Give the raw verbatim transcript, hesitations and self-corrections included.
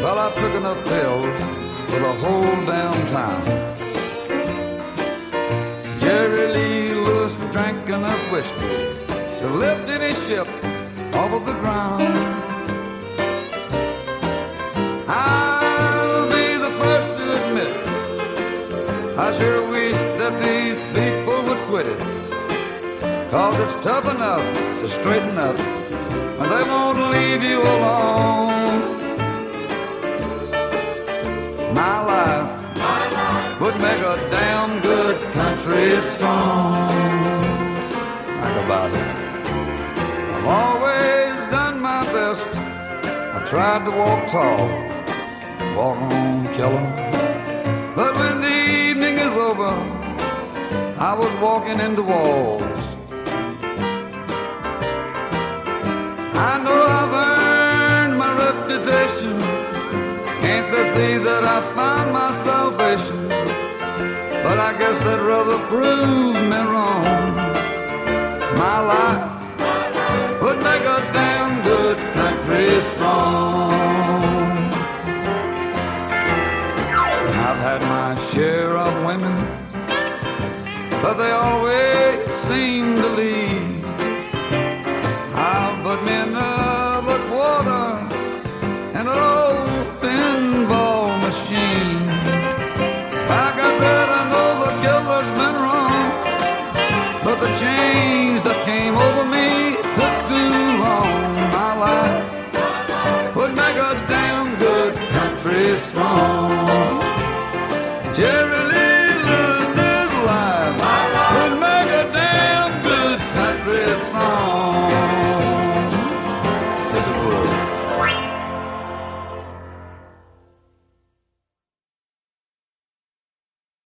Well, I took enough pills for the whole damn town. Jerry Lee Lewis drank enough whiskey to lift any ship off of the ground. I'll be the first to admit, I sure wish that these people would quit it, 'cause it's tough enough to straighten up when they won't leave you alone. My life, My life would make a damn good country song. Think about it. I've always done my best. I tried to walk tall, walk on killer. But when the evening is over, I was walking into walls. I know I've earned my reputation. Can't they see that I found my salvation? But I guess they'd rather prove me wrong. My life would make a damn good country song. I've had my share of women, but they always seem to leave.